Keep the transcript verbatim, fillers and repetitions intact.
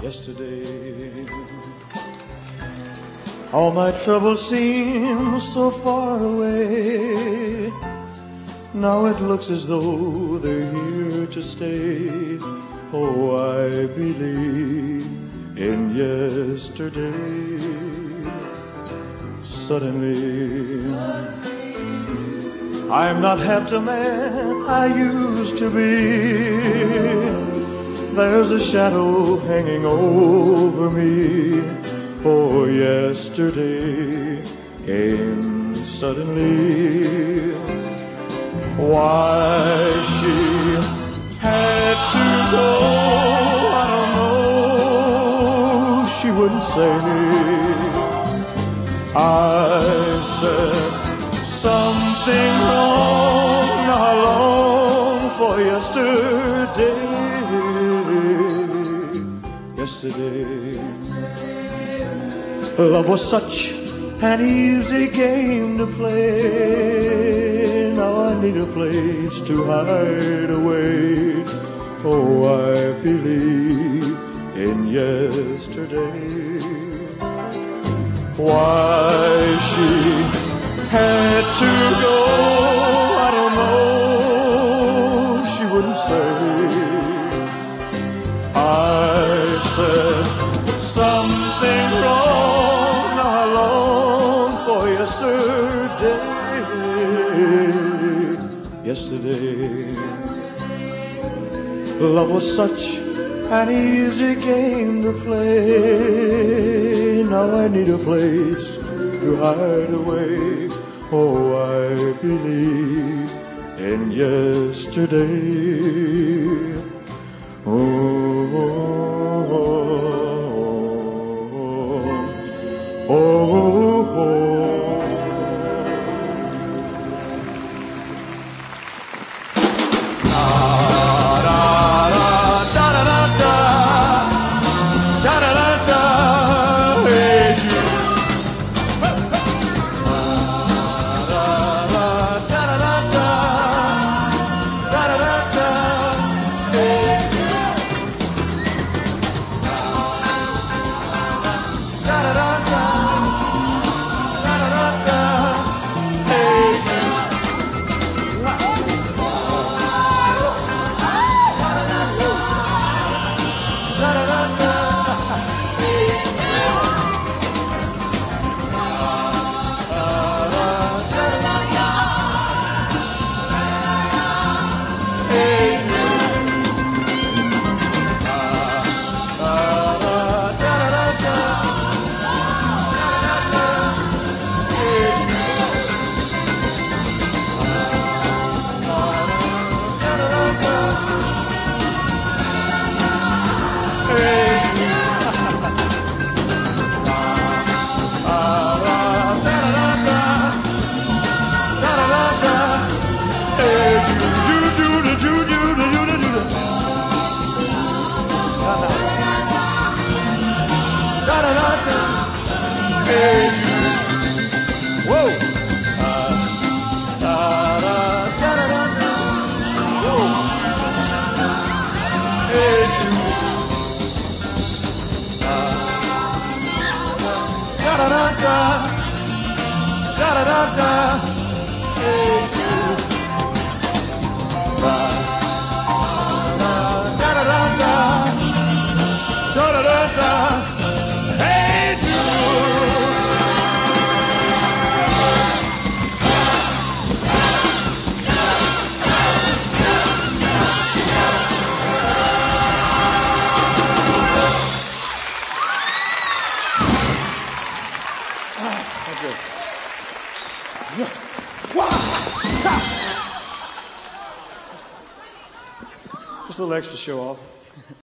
yesterday. All my troubles seem so far away. Now it looks as though they're here to stay. Oh, I believe in yesterday. Suddenly, I'm not half the man I used to be. There's a shadow hanging over me. Oh, yesterday came suddenly. Why she had to go, I don't know. She wouldn't say. I said something wrong. Now I long for yesterday. Yesterday, love was such an easy game to play. Now I need a place to hide away. Oh, I believe in yesterday. Why she had to go, I don't know. She wouldn't say. I said something wrong. Now I long for yesterday. Yesterday, love was such an easy game to play. Now I need a place to hide away. Oh, I believe in yesterday. Oh, oh, oh, oh, oh. Just a little extra show off.